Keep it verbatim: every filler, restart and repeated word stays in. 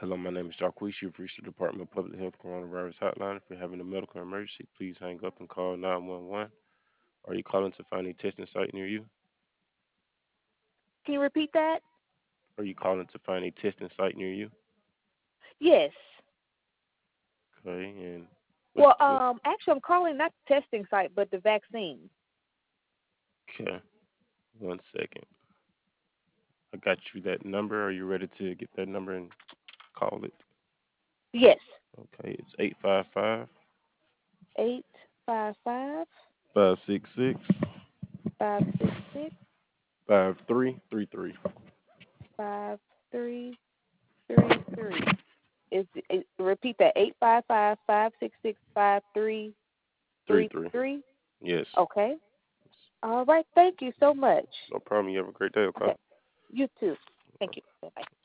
Hello, my name is Jacquees. You've reached the Department of Public Health Coronavirus Hotline. If you're having a medical emergency, please hang up and call nine one one. Are you calling to find a testing site near you? Can you repeat that? Are you calling to find a testing site near you? Yes. Okay, and what's Well, what? um, actually, I'm calling not the testing site, but the vaccine. Okay, one second. I got you that number. Are you ready to get that number and call it? Yes. Okay, it's eight five five Eight five five five six six five six six five three three three five three three three. Is it, repeat that eight five five five six six five three three three three. three. Yes. Okay. All right. Thank you so much. No problem. You have a great day, okay? Okay. You too. Thank you. Bye bye.